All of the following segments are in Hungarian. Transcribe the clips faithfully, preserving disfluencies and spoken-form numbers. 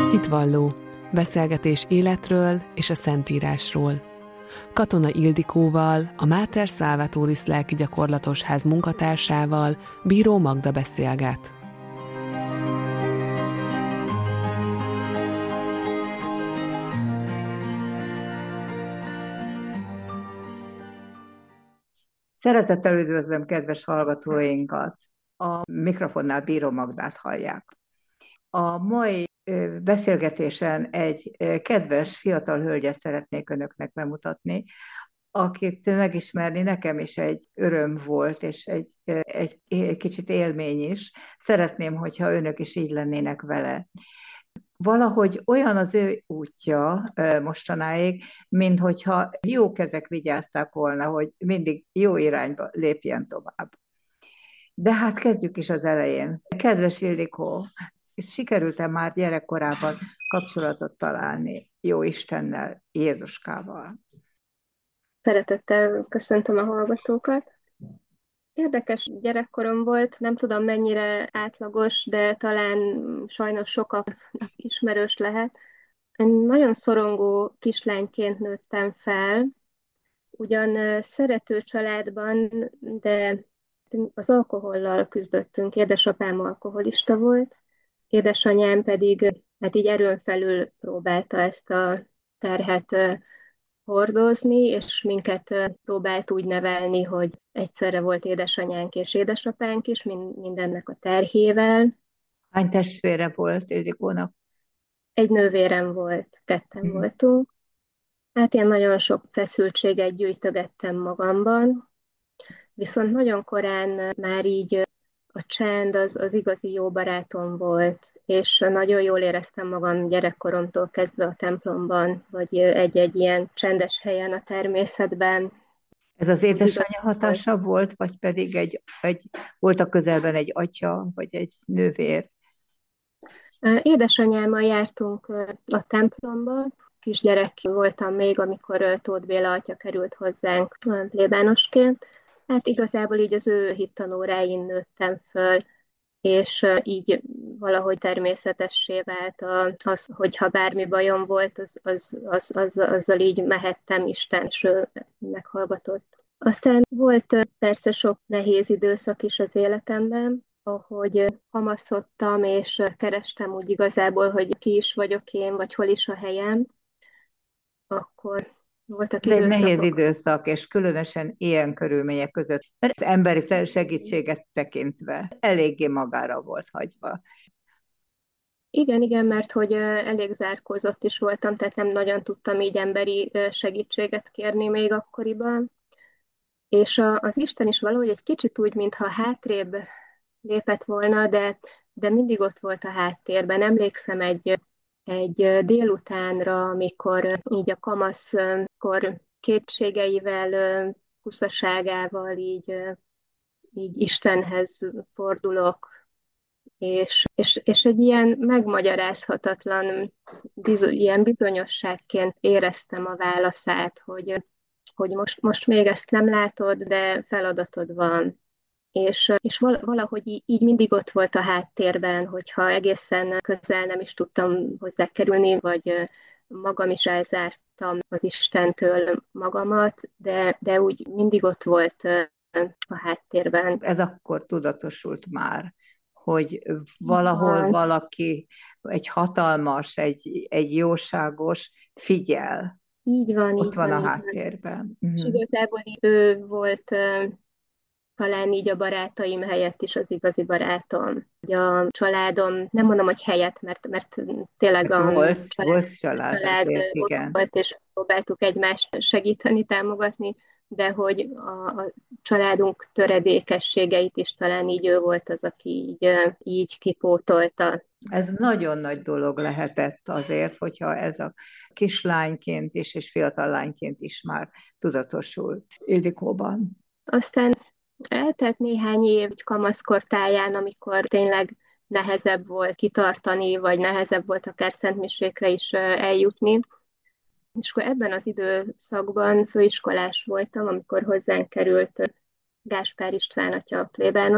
Hitvalló. Beszélgetés életről és a Szentírásról. Katona Ildikóval, a Mater Salvatoris lelkigyakorlatos ház munkatársával Bíró Magda beszélget. Szeretettel üdvözlöm kedves hallgatóinkat! A mikrofonnál Bíró Magdát hallják. A mai beszélgetésen egy kedves fiatal hölgyet szeretnék önöknek bemutatni, akit megismerni nekem is egy öröm volt, és egy, egy kicsit élmény is. Szeretném, hogyha önök is így lennének vele. Valahogy olyan az ő útja mostanáig, mint hogyha jó kezek vigyázták volna, hogy mindig jó irányba lépjen tovább. De hát kezdjük is az elején. Kedves Ildikó, sikerült-e már gyerekkorában kapcsolatot találni jó Istennel, Jézuskával? Szeretettel köszöntöm a hallgatókat. Érdekes gyerekkorom volt, nem tudom mennyire átlagos, de talán sajnos sokaknak ismerős lehet. Én nagyon szorongó kislányként nőttem fel, ugyan szerető családban, de az alkohollal küzdöttünk. Édesapám alkoholista volt, édesanyám pedig hát így erőn felül próbálta ezt a terhet hordozni, és minket próbált úgy nevelni, hogy egyszerre volt édesanyánk és édesapánk is, mindennek a terhével. Hány testvére volt Ildikónak? Egy nővérem volt, ketten hmm. voltunk. Hát én nagyon sok feszültséget gyűjtögettem magamban, viszont nagyon korán már így a csend az, az igazi jó barátom volt, és nagyon jól éreztem magam gyerekkoromtól kezdve a templomban, vagy egy-egy ilyen csendes helyen a természetben. Ez az édesanyja hatása volt, volt vagy pedig egy, egy, volt a közelben egy atya, vagy egy nővér? Édesanyámmal jártunk a templomba, kisgyerek voltam még, amikor Tóth Béla atya került hozzánk plébánosként. Hát igazából így az ő hittanóráin nőttem föl, és így valahogy természetessé vált az, hogyha bármi bajom volt, az, az, az, az, azzal így mehettem, Isten, és ő meghallgatott. Aztán volt persze sok nehéz időszak is az életemben, ahogy kamaszodtam, és kerestem úgy igazából, hogy ki is vagyok én, vagy hol is a helyem, akkor voltak Ez egy időszakok. nehéz időszak, és különösen ilyen körülmények között, mert az emberi segítséget tekintve eléggé magára volt hagyva. Igen, igen, mert hogy elég zárkózott is voltam, tehát nem nagyon tudtam így emberi segítséget kérni még akkoriban. És a, az Isten is valahogy egy kicsit úgy, mintha hátrébb lépett volna, de, de mindig ott volt a háttérben. Emlékszem egy egy délutánra, amikor így a kamaszkor kétségeivel, puszaságával így, így Istenhez fordulok, és, és, és egy ilyen megmagyarázhatatlan bizony, ilyen bizonyosságként éreztem a válaszát, hogy, hogy most, most még ezt nem látod, de feladatod van. És, és valahogy így, így mindig ott volt a háttérben, hogyha egészen közel nem is tudtam hozzá kerülni, vagy magam is elzártam az Istentől magamat, de, de úgy mindig ott volt a háttérben. Ez akkor tudatosult már, hogy valahol van. Valaki, egy hatalmas, egy, egy jóságos figyel. Így van, ott így van, van a háttérben. Uh-huh. És igazából ő volt talán így a barátaim helyett is az igazi barátom. A családom, nem mondom, hogy helyett, mert, mert tényleg hát a volt, család, volt család, család azért, ott igen. volt, és próbáltuk egymást segíteni, támogatni, de hogy a, a családunk töredékességeit is talán így ő volt az, aki így, így kipótolta. Ez nagyon nagy dolog lehetett azért, hogyha ez a kislányként is, és fiatal lányként is már tudatosult Ildikóban. Aztán eltelt néhány év kamaszkor táján, amikor tényleg nehezebb volt kitartani, vagy nehezebb volt akár szentmisékre is eljutni. És akkor ebben az időszakban főiskolás voltam, amikor hozzánk került Gáspár István atya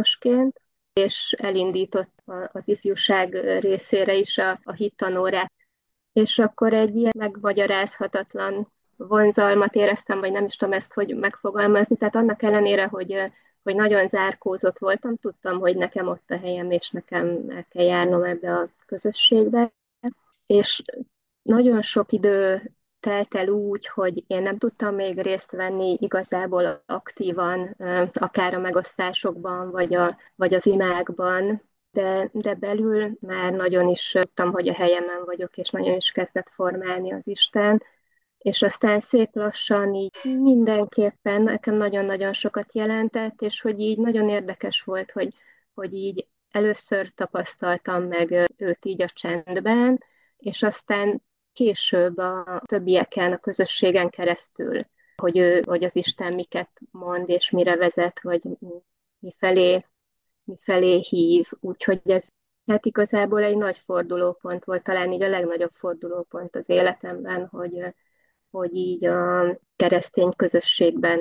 plébánosként, és elindított az ifjúság részére is a, a hittanórát. és akkor egy ilyen megmagyarázhatatlan vonzalmat éreztem, vagy nem is tudom ezt, hogy megfogalmazni. Tehát annak ellenére, hogy, hogy nagyon zárkózott voltam, tudtam, hogy nekem ott a helyem, és nekem el kell járnom ebbe a közösségbe. És nagyon sok idő telt el úgy, hogy én nem tudtam még részt venni igazából aktívan, akár a megosztásokban, vagy, a, vagy az imákban, de, de belül már nagyon is tudtam, hogy a helyemen vagyok, és nagyon is kezdett formálni az Isten, és aztán szép lassan így mindenképpen nekem nagyon-nagyon sokat jelentett, és hogy így nagyon érdekes volt, hogy, hogy így először tapasztaltam meg őt így a csendben, és aztán később a többieken, a közösségen keresztül, hogy ő, hogy az Isten miket mond, és mire vezet, vagy mifelé, mifelé hív. Úgyhogy ez hát igazából egy nagy fordulópont volt, talán így a legnagyobb fordulópont az életemben, hogy, hogy így a keresztény közösségben,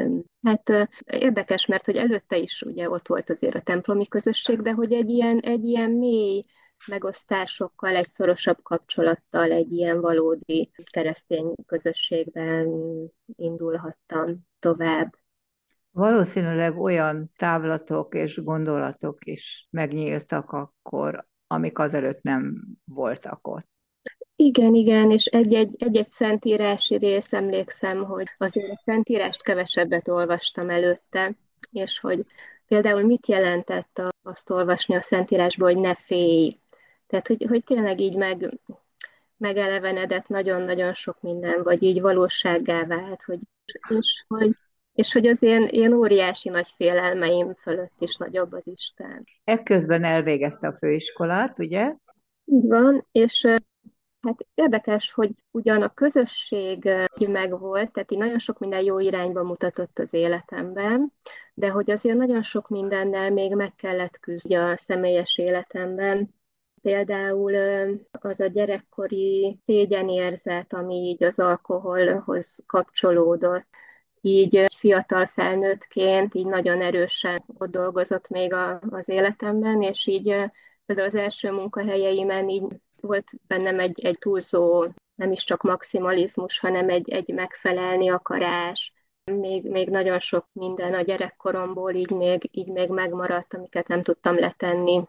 hát érdekes, mert hogy előtte is ugye ott volt azért a templomi közösség, de hogy egy ilyen, egy ilyen mély megosztásokkal, egy szorosabb kapcsolattal, egy ilyen valódi keresztény közösségben indulhattam tovább. Valószínűleg olyan távlatok és gondolatok is megnyíltak akkor, amik azelőtt nem voltak ott. Igen, igen, és egy-egy, egy-egy szentírási rész, emlékszem, hogy azért a szentírást kevesebbet olvastam előtte, és hogy például mit jelentett a, azt olvasni a szentírásból, hogy ne félj. Tehát, hogy, hogy tényleg így meg, megelevenedett nagyon-nagyon sok minden, vagy így valósággá vált, hogy, és, hogy, és hogy az én, én óriási nagy félelmeim fölött is nagyobb az Isten. Ekközben elvégezte a főiskolát, ugye? Így van, és hát érdekes, hogy ugyan a közösség megvolt, tehát így nagyon sok minden jó irányba mutatott az életemben, de hogy azért nagyon sok mindennel még meg kellett küzdeni a személyes életemben. Például az a gyerekkori szégyenérzet, ami így az alkoholhoz kapcsolódott, így fiatal felnőttként így nagyon erősen ott dolgozott még a, az életemben, és így például az első munkahelyeimen így volt bennem egy, egy túlzó, nem is csak maximalizmus, hanem egy, egy megfelelni akarás. Még, még nagyon sok minden a gyerekkoromból így még, így még megmaradt, amiket nem tudtam letenni.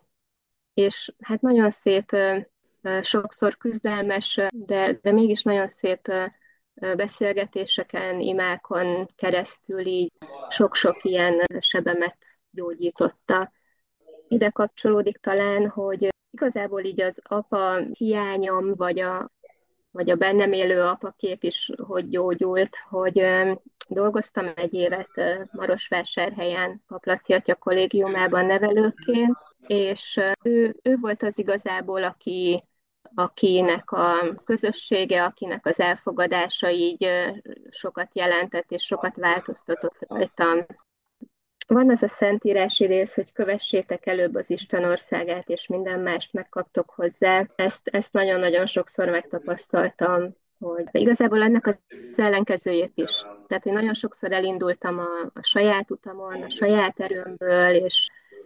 És hát nagyon szép, sokszor küzdelmes, de, de mégis nagyon szép beszélgetéseken, imákon keresztül így sok-sok ilyen sebemet gyógyította. Ide kapcsolódik talán, hogy igazából így az apa hiányom, vagy a, vagy a bennem élő apakép is hogy gyógyult, hogy dolgoztam egy évet Marosvásárhelyen, Paplaci Atya kollégiumában nevelőként, és ő, ő volt az igazából, aki, akinek a közössége, akinek az elfogadása így sokat jelentett, és sokat változtatott rajtam. Van az a szentírási rész, hogy kövessétek előbb az Isten országát, és minden mást megkaptok hozzá. Ezt, ezt nagyon-nagyon sokszor megtapasztaltam, hogy igazából ennek az ellenkezőjét is. Tehát, hogy nagyon sokszor elindultam a, a saját utamon, a saját erőmből, és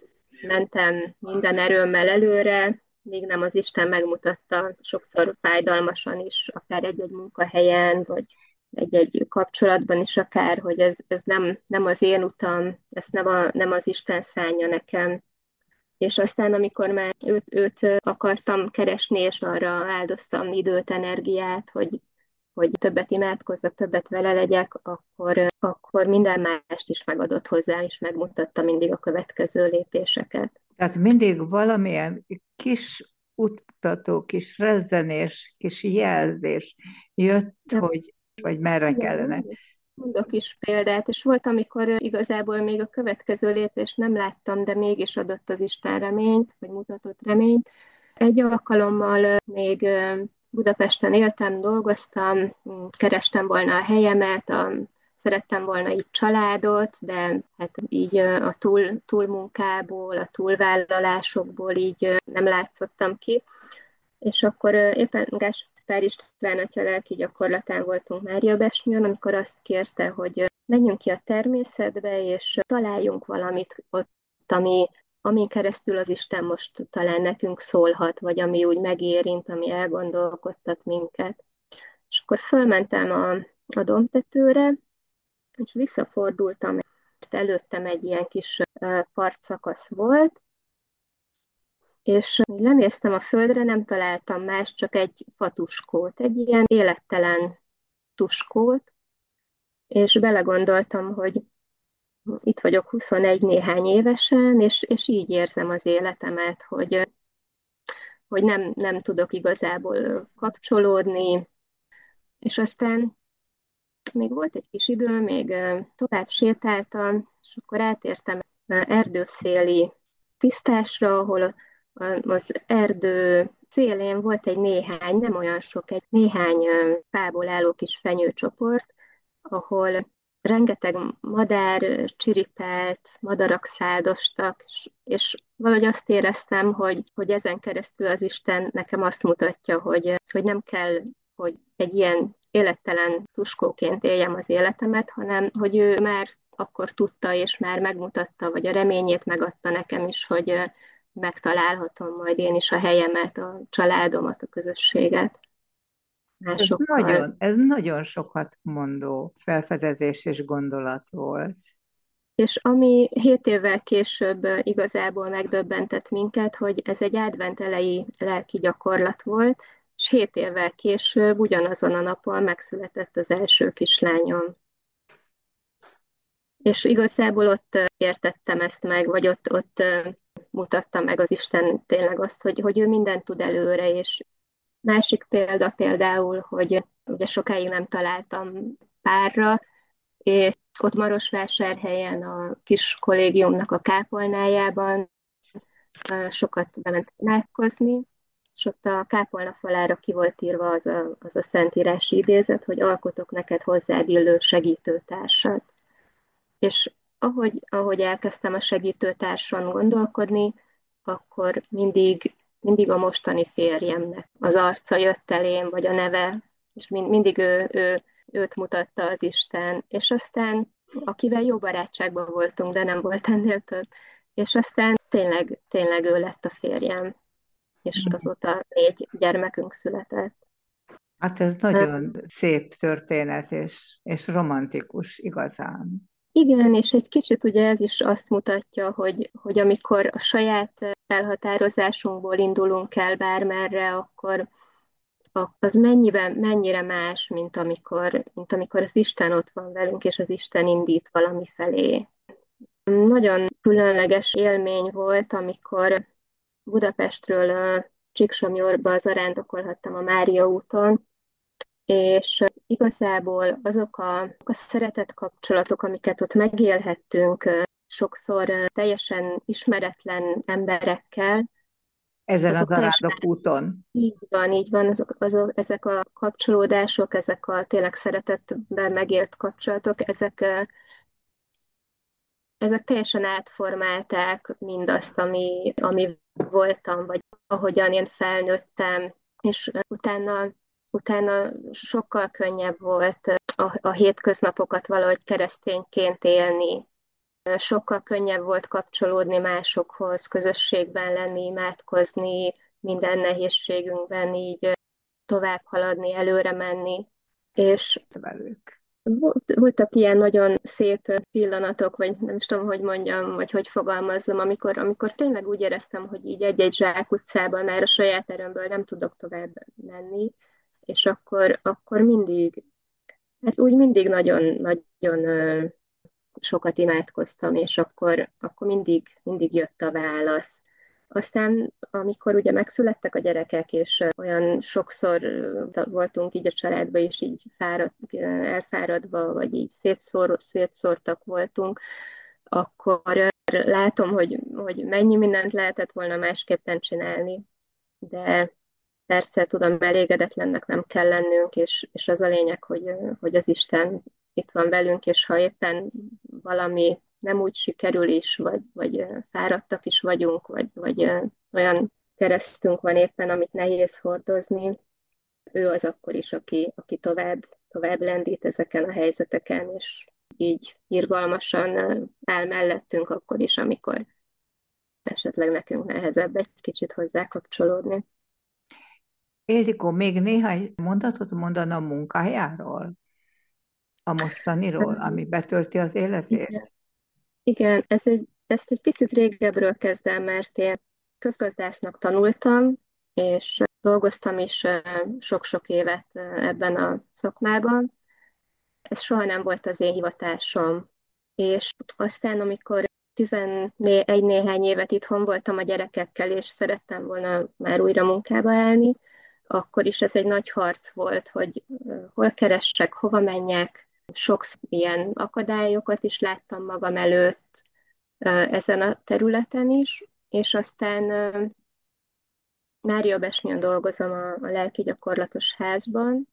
mentem minden erőmmel előre, míg nem az Isten megmutatta, sokszor fájdalmasan is, akár egy-egy munkahelyen, vagy egy-egy kapcsolatban is akár, hogy ez, ez nem, nem az én utam, ezt nem, a, nem az Isten szánja nekem. És aztán, amikor már őt, őt akartam keresni, és arra áldoztam időt, energiát, hogy, hogy többet imádkozzak, többet vele legyek, akkor, akkor minden mást is megadott hozzá, és megmutatta mindig a következő lépéseket. Tehát mindig valamilyen kis útmutató, kis rezzenés, kis jelzés jött, de, hogy vagy merre igen, kellene. Mondok is példát, és volt, amikor igazából még a következő lépést nem láttam, de mégis adott az Isten reményt, vagy mutatott reményt. Egy alkalommal még Budapesten éltem, dolgoztam, kerestem volna a helyemet, a, szerettem volna így családot, de hát így a túl, túlmunkából, a túlvállalásokból így nem látszottam ki. És akkor éppen Gáspár István atya lelki gyakorlatán voltunk Máriabesnyon, amikor azt kérte, hogy menjünk ki a természetbe, és találjunk valamit ott, ami, amin keresztül az Isten most talán nekünk szólhat, vagy ami úgy megérint, ami elgondolkodtat minket. És akkor fölmentem a, a dombtetőre, és visszafordultam, mert előttem egy ilyen kis partszakasz volt, és lenéztem a földre, nem találtam más, csak egy fatuskót, egy ilyen élettelen tuskót, és belegondoltam, hogy itt vagyok huszonegy néhány évesen, és, és így érzem az életemet, hogy, hogy nem, nem tudok igazából kapcsolódni, és aztán még volt egy kis idő, még tovább sétáltam, és akkor átértem erdőszéli tisztásra, ahol az erdő szélén volt egy néhány, nem olyan sok, egy néhány fából álló kis fenyőcsoport, ahol rengeteg madár csiripelt, madarak száldostak, és, és valahogy azt éreztem, hogy, hogy ezen keresztül az Isten nekem azt mutatja, hogy, hogy nem kell, hogy egy ilyen élettelen tuskóként éljem az életemet, hanem hogy ő már akkor tudta, és már megmutatta, vagy a reményét megadta nekem is, hogy megtalálhatom majd én is a helyemet, a családomat, a közösséget Ez másokkal. nagyon, ez nagyon sokat mondó felfedezés és gondolat volt. És ami hét évvel később igazából megdöbbentett minket, hogy ez egy advent elejé lelki gyakorlat volt, és hét évvel később ugyanazon a napon megszületett az első kislányom. És igazából ott értettem ezt meg, vagy ott, ott mutatta meg az Isten tényleg azt, hogy, hogy ő mindent tud előre, és másik példa például, hogy ugye sokáig nem találtam párra, és ott Marosvásárhelyen a kis kollégiumnak a kápolnájában sokat bement imádkozni, és ott a kápolna falára ki volt írva az a, az a szentírási idézet, hogy alkotok neked hozzád illő segítőtársat. És ahogy, ahogy elkezdtem a segítőtárson gondolkodni, akkor mindig, mindig a mostani férjemnek az arca jött elém, vagy a neve, és mind, mindig ő, ő, őt mutatta az Isten, és aztán akivel jó barátságban voltunk, de nem volt ennél több, és aztán tényleg, tényleg ő lett a férjem, és azóta négy gyermekünk született. Hát ez nagyon szép történet, és, és romantikus igazán. Igen, és egy kicsit ugye ez is azt mutatja, hogy, hogy amikor a saját elhatározásunkból indulunk el bármerre, akkor az mennyiben, mennyire más, mint amikor, mint amikor az Isten ott van velünk, és az Isten indít valami felé. Nagyon különleges élmény volt, amikor Budapestről Csíksomjorba zarándokolhattam a Mária úton, és igazából azok a, a szeretett kapcsolatok, amiket ott megélhettünk, sokszor teljesen ismeretlen emberekkel. Ezen azok az teljesen Arándok úton. Így van, így van, azok, azok, ezek a kapcsolódások, ezek a tényleg szeretetben megélt kapcsolatok, ezek, ezek teljesen átformálták mindazt, ami, ami voltam, vagy ahogyan én felnőttem, és utána, utána sokkal könnyebb volt a, a hétköznapokat valahogy keresztényként élni. Sokkal könnyebb volt kapcsolódni másokhoz, közösségben lenni, imádkozni, minden nehézségünkben így tovább haladni, előre menni. És Velük. voltak ilyen nagyon szép pillanatok, vagy nem is tudom, hogy mondjam, vagy hogy fogalmazzam, amikor, amikor tényleg úgy éreztem, hogy így egy-egy zsákutcában már a saját erőmből nem tudok tovább menni, és akkor, akkor mindig, hát úgy mindig nagyon-nagyon sokat imádkoztam, és akkor, akkor mindig, mindig jött a válasz. Aztán, amikor ugye megszülettek a gyerekek, és olyan sokszor voltunk így a családban is így fárad, elfáradva, vagy így szétszór, szétszórtak voltunk, akkor látom, hogy, hogy mennyi mindent lehetett volna másképpen csinálni, de persze tudom, elégedetlennek nem kell lennünk, és, és az a lényeg, hogy, hogy az Isten itt van velünk, és ha éppen valami nem úgy sikerül is, vagy, vagy fáradtak is vagyunk, vagy, vagy olyan keresztünk van éppen, amit nehéz hordozni, ő az akkor is, aki, aki tovább, tovább lendít ezeken a helyzeteken, és így irgalmasan áll mellettünk akkor is, amikor esetleg nekünk nehezebb egy kicsit hozzá kapcsolódni. Ildikó, még néhány mondatot mondana a munkájáról, a mostaniról, ami betölti az életét? Igen, Igen ez egy, ezt egy picit régebről kezdem, mert én közgazdásznak tanultam, és dolgoztam is sok-sok évet ebben a szakmában. Ez soha nem volt az én hivatásom. És aztán, amikor tizenegy néhány évet itthon voltam a gyerekekkel, és szerettem volna már újra munkába állni, akkor is ez egy nagy harc volt, hogy hol keressek, hova menjek. Sok ilyen akadályokat is láttam magam előtt ezen a területen is, és aztán Mária Besnyon dolgozom a, a lelki gyakorlatos házban,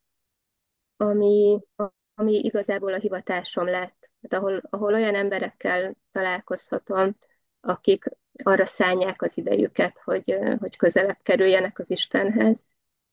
ami, ami igazából a hivatásom lett. Hát ahol, ahol olyan emberekkel találkozhatom, akik arra szánják az idejüket, hogy, hogy közelebb kerüljenek az Istenhez.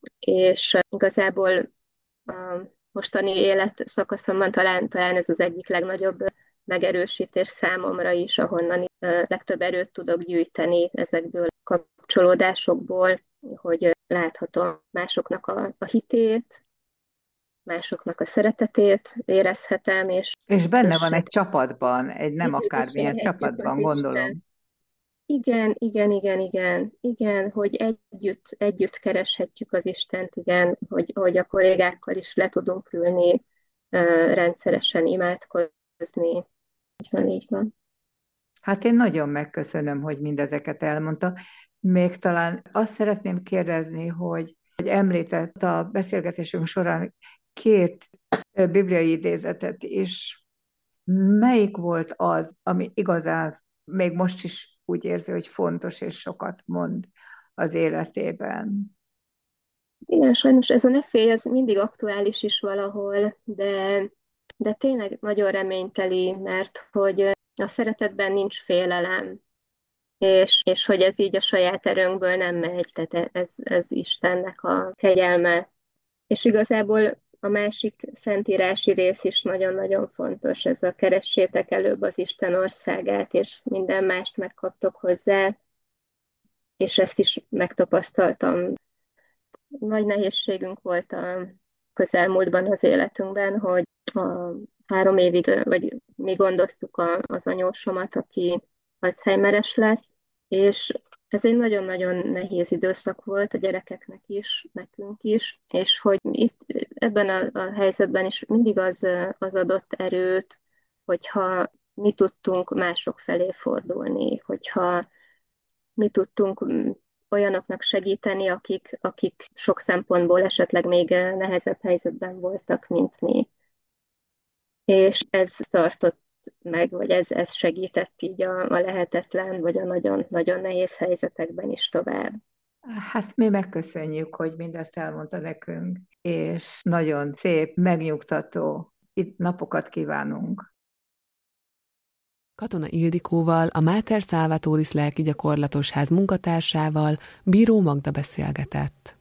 És igazából a mostani életszakaszomban talán, talán ez az egyik legnagyobb megerősítés számomra is, ahonnan legtöbb erőt tudok gyűjteni ezekből a kapcsolódásokból, hogy láthatom másoknak a, a hitét, másoknak a szeretetét érezhetem, és... És benne és van egy csapatban, egy nem akármilyen csapatban, gondolom. Igen, igen, igen, igen, igen, hogy együtt, együtt kereshetjük az Istent, igen, hogy, hogy a kollégákkal is le tudunk ülni, rendszeresen imádkozni. Így van, így van. Hát én nagyon megköszönöm, hogy mindezeket elmondta. Még talán azt szeretném kérdezni, hogy, hogy említett a beszélgetésünk során két bibliai idézetet is. Melyik volt az, ami igazán még most is úgy érzi, hogy fontos és sokat mond az életében? Igen, sajnos ez a ne félj, ez mindig aktuális is valahol, de, de tényleg nagyon reményteli, mert hogy a szeretetben nincs félelem, és, és hogy ez így a saját erőnkből nem megy, tehát ez, ez Istennek a kegyelme. És igazából a másik szentírási rész is nagyon-nagyon fontos, ez a keressétek előbb az Isten országát, és minden mást megkaptok hozzá, és ezt is megtapasztaltam. Nagy nehézségünk volt a közelmúltban az életünkben, hogy a három évig, vagy mi gondoztuk a, az anyósomat, aki Alzheimeres lett, és ez egy nagyon-nagyon nehéz időszak volt a gyerekeknek is, nekünk is, és hogy itt ebben a, a helyzetben is mindig az, az adott erőt, hogyha mi tudtunk mások felé fordulni, hogyha mi tudtunk olyanoknak segíteni, akik, akik sok szempontból esetleg még nehezebb helyzetben voltak, mint mi. És ez tartott meg, vagy ez, ez segített így a, a lehetetlen, vagy a nagyon-nagyon nehéz helyzetekben is tovább. Hát mi megköszönjük, hogy mindezt elmondta nekünk, és nagyon szép, megnyugtató itt napokat kívánunk. Katona Ildikóval, a Mater Salvatoris lelki gyakorlatos ház munkatársával Bíró Magda beszélgetett.